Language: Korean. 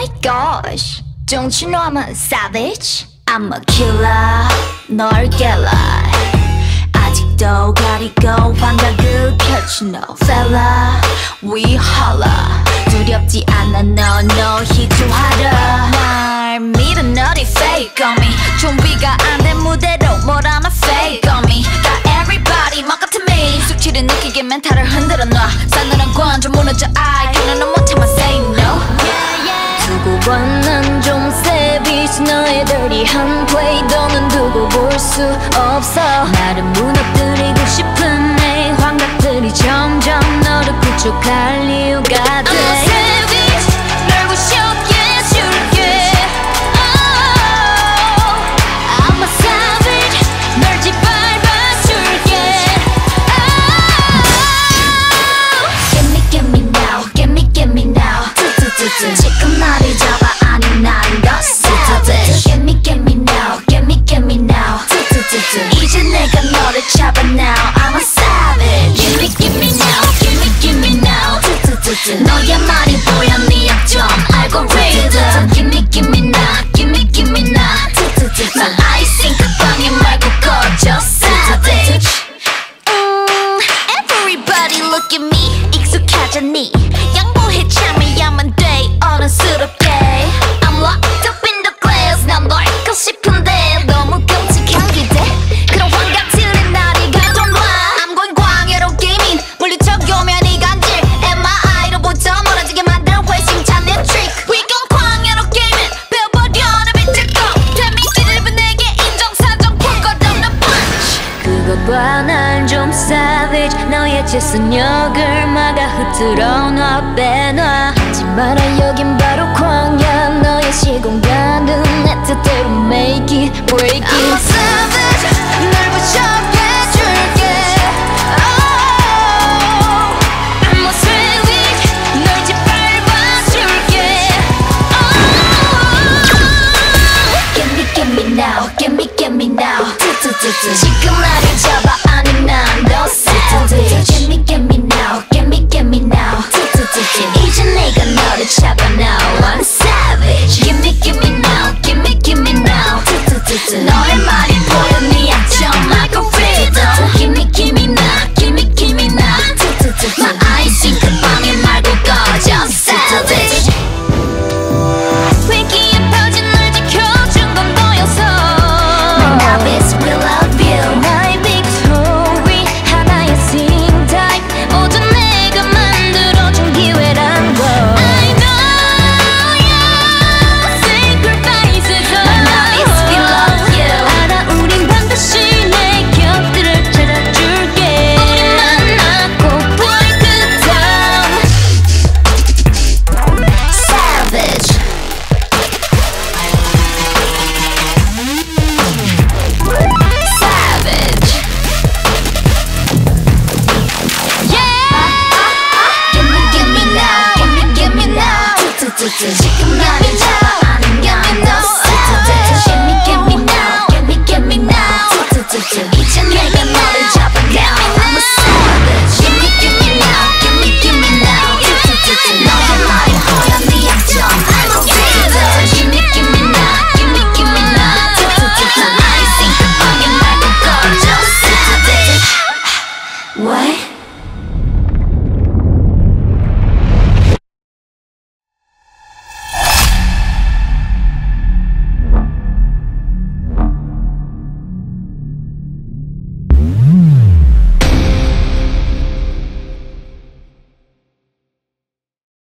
my gosh, don't you know I'm a savage? I'm a killer, 널 깰라. 아직도 가리고 환각을 펼치 no fella. We holla. 두렵지 않아 no 희투하라. 날 믿어 너리 fake on me. 준비가 안 된 무대로 뭘 하나 fake on me. Got everybody 막 같은 me. 숙취를 느끼게 멘탈을 흔들어 놔. 싸늘한 관점 무너져 I 견뎌는 못해만 say no. 두고 봐 난 좀 savage. 너의 dirty한 play 너는 두고 볼 수 없어. 나를 무너뜨리고 싶은 내 환각들이 점점 너를 구축할 이유가 돼. I'm a savage 널 부셔게 해줄게. Oh, I'm a savage 널 짓밟아줄게. Oh, give me now, give me now. 지금 나를 잡아 아니 난 더 savage. Give me now, give me now. 이제 내가 너를 잡아 now. I'm a savage. Give me now, give me now. 너의 말이 보여 네 약점 알고리즘. Give me now, give me now. 난 아이싱 그 방에 말고 꺼져 savage. Everybody look at me. 익숙하잖니. 양보해 참여야만 돼 어른스럽게. I'm locked up in the glass. 난 널 잊고 싶은데 너무 끔찍한 기대. 그런 환각들은 나를 가둬놔. I'm going 광야로 게이밍. 물리쳐오면 이 간질 MI로부터 멀어지게 만든 회심찬 내 trick. We gon' 광야로 게이밍. 배워버려 내 빛을 꺼. 데미지를 입은 내게 인정사정 볼 것 없는 punch. 그거 봐 난 좀 savage. 너의 재선역을 막아 흐트러 놔 빼놔. 하지 마라 여긴 바로 광야. 너의 시공간은 내 뜻대로 make it break it. I'm a savage 널 부셔게